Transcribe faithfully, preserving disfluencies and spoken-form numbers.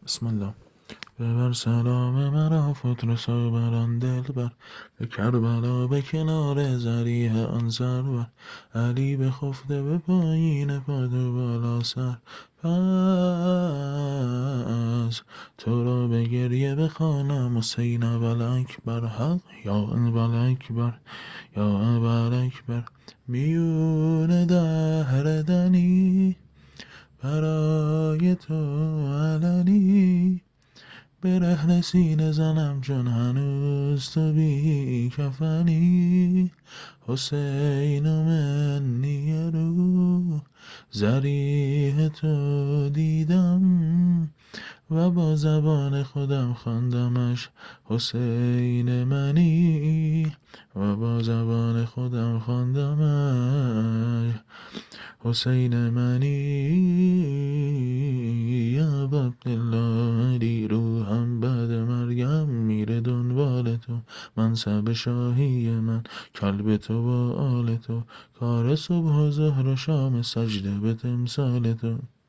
بسم الله. ببر سلام مرا فترسا بر آن دلبر، به کربلا به کنار ضریح آن سرور. علی بخفته به پایین پاد و بالا سر، پس تو را به گریه بخوانم حسین ابوالاکبر. حق یا ابوالاکبر، یا ابوالاکبر. میون دهر دنی برای تو علنی، برهنه سینه زنم چون هنوز تو بی کفنی. حسین منی رو ضریح تو دیدم، و با زبان خودم خواندمش حسین منی، و با زبان خودم خواندمش حسین منی. یا عبدالله علی روحم بعد مرگم میره دنبال تو، منصب شاهی من کلب تو و آل تو، کار صبح و ظهر و شام سجده به تمثال تو.